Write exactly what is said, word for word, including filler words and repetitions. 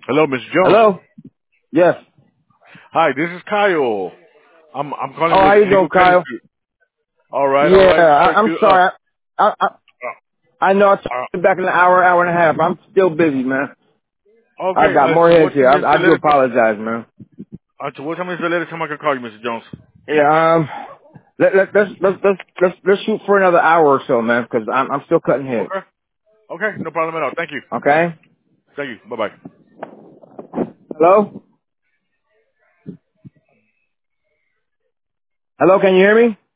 Hello, Mister Jones. Hello? Yes. Hi, this is Kyle. I'm I'm Oh, calling how with you doing, Legal Credit Kyle? Suite. All right, all Yeah, right. I, Thank I'm you. Uh, sorry. I, I, I I know I'll uh, you back in an hour, hour and a half. I'm still busy, man. uh, I okay. got Uh, more to heads what here. time is I, the I do latest? apologize, man. Uh, to what time is the latest time I can call you, Mister Jones? Yeah, um, let, let, let's, let's, let's, let's, let's shoot for another hour or so, man, because I'm, I'm still cutting heads. Okay. Okay. No problem at all. Thank you. Okay? Thank you. Bye bye. Hello? Hello, can you hear me?